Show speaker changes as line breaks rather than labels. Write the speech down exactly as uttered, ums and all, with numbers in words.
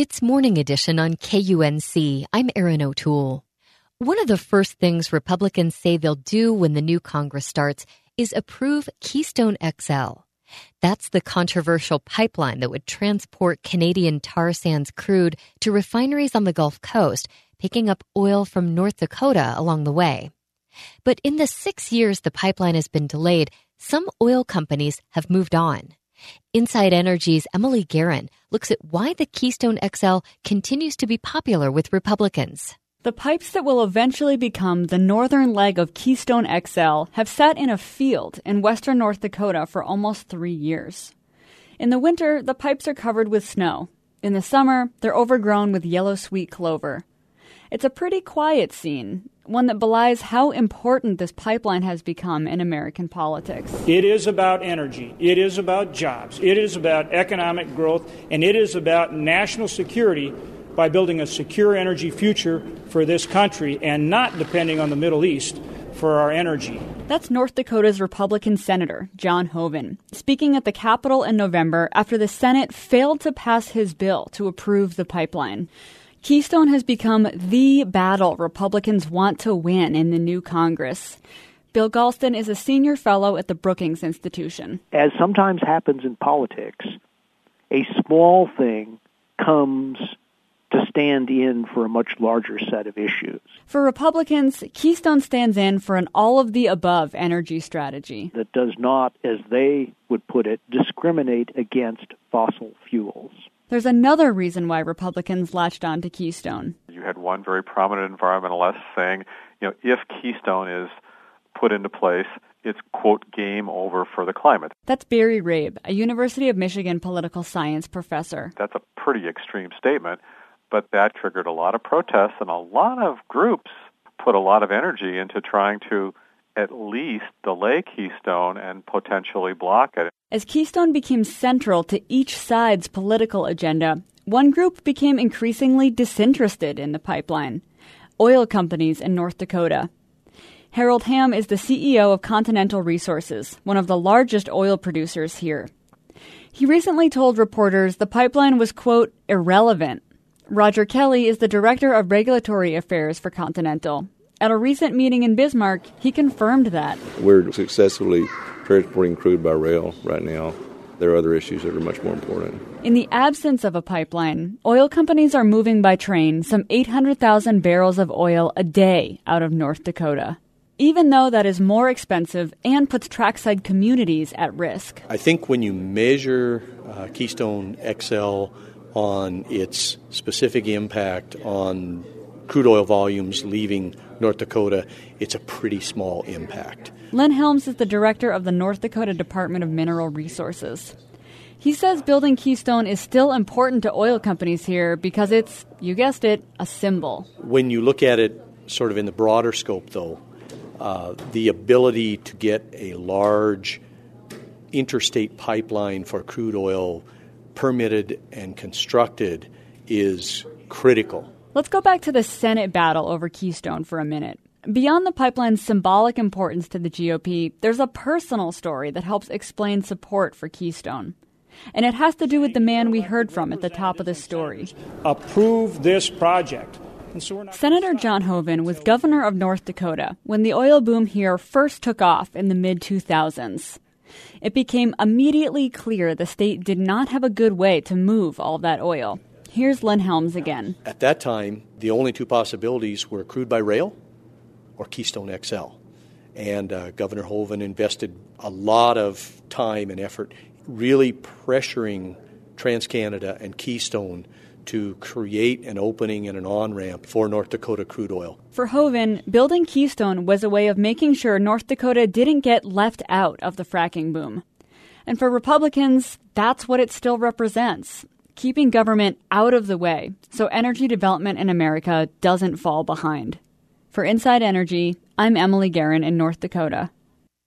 It's Morning Edition on K U N C. I'm Erin O'Toole. One of the first things Republicans say they'll do when the new Congress starts is approve Keystone X L. That's the controversial pipeline that would transport Canadian tar sands crude to refineries on the Gulf Coast, picking up oil from North Dakota along the way. But in the six years the pipeline has been delayed, some oil companies have moved on. Inside Energy's Emily Guerin looks at why the Keystone X L continues to be popular with Republicans.
The pipes that will eventually become the northern leg of Keystone X L have sat in a field in western North Dakota for almost three years. In the winter, the pipes are covered with snow. In the summer, they're overgrown with yellow sweet clover. It's a pretty quiet scene, one that belies how important this pipeline has become in American politics.
It is about energy. It is about jobs. It is about economic growth, and it is about national security by building a secure energy future for this country and not depending on the Middle East for our energy.
That's North Dakota's Republican Senator, John Hoeven, speaking at the Capitol in November after the Senate failed to pass his bill to approve the pipeline. Keystone has become the battle Republicans want to win in the new Congress. Bill Galston is a senior fellow at the Brookings Institution.
As sometimes happens in politics, a small thing comes to stand in for a much larger set of issues.
For Republicans, Keystone stands in for an all-of-the-above energy strategy
that does not, as they would put it, discriminate against fossil fuels.
There's another reason why Republicans latched on to Keystone.
You had one very prominent environmentalist saying, you know, if Keystone is put into place, it's, quote, game over for the climate.
That's Barry Rabe, a University of Michigan political science professor.
That's a pretty extreme statement, but that triggered a lot of protests, and a lot of groups put a lot of energy into trying to at least delay Keystone and potentially block it.
As Keystone became central to each side's political agenda, one group became increasingly disinterested in the pipeline: oil companies in North Dakota. Harold Hamm is the C E O of Continental Resources, one of the largest oil producers here. He recently told reporters the pipeline was, quote, irrelevant. Roger Kelly is the Director of Regulatory Affairs for Continental. At a recent meeting in Bismarck, he confirmed that.
We're successfully transporting crude by rail right now. There are other issues that are much more important.
In the absence of a pipeline, oil companies are moving by train some eight hundred thousand barrels of oil a day out of North Dakota, even though that is more expensive and puts trackside communities at risk.
I think when you measure uh, Keystone X L on its specific impact on crude oil volumes leaving North Dakota, it's a pretty small impact.
Len Helms is the director of the North Dakota Department of Mineral Resources. He says building Keystone is still important to oil companies here because it's, you guessed it, a symbol.
When you look at it sort of in the broader scope, though, uh, the ability to get a large interstate pipeline for crude oil permitted and constructed is critical.
Let's go back to the Senate battle over Keystone for a minute. Beyond the pipeline's symbolic importance to the G O P, there's a personal story that helps explain support for Keystone. And it has to do with the man we heard from at the top of this story.
Approve this project. So
Senator John Hoeven was governor of North Dakota when the oil boom here first took off in the mid two thousands. It became immediately clear the state did not have a good way to move all that oil. Here's Len Helms again.
At that time, the only two possibilities were crude by rail or Keystone X L. And uh, Governor Hoeven invested a lot of time and effort really pressuring TransCanada and Keystone to create an opening and an on-ramp for North Dakota crude oil.
For Hoeven, building Keystone was a way of making sure North Dakota didn't get left out of the fracking boom. And for Republicans, that's what it still represents: keeping government out of the way so energy development in America doesn't fall behind. For Inside Energy, I'm Emily Guerin in North Dakota.